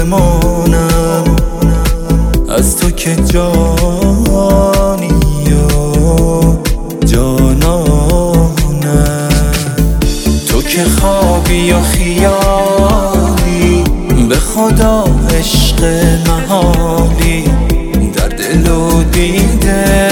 بمانم از تو که جانی و جانانم. تو که خوابی یا خیالی، به خدا عشق محالی در دل و دیده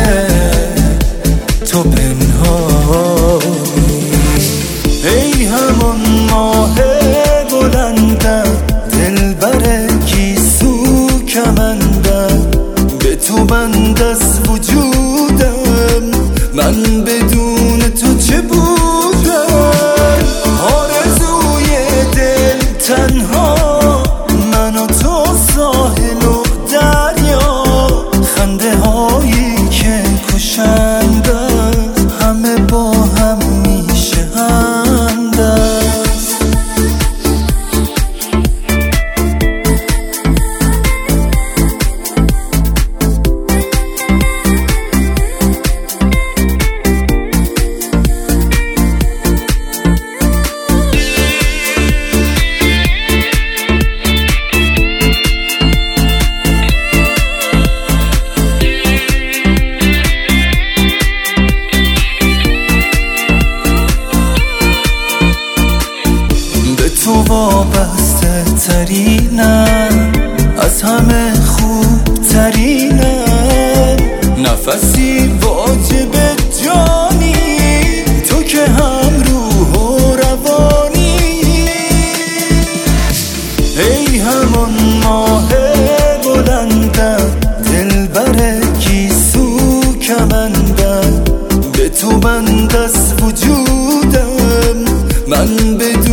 تو پنهانی. ای همان ماه بلندم، دلبر گیسو کمندم، به تو بند از وجودم، من بدون تو چه بودم؟ آرزوی دل تنها، من و تو ساحل و دریا، خنده هایی که کشنده همه با هم میشه همدست. تو وابسته ترینم، از همه خوب ترینم، نفسی واجب جانی، تو که هم روح و روانی. ای همان ماه بلندم، دلبر گیسو کمندم، به تو بند از وجودم، من بدون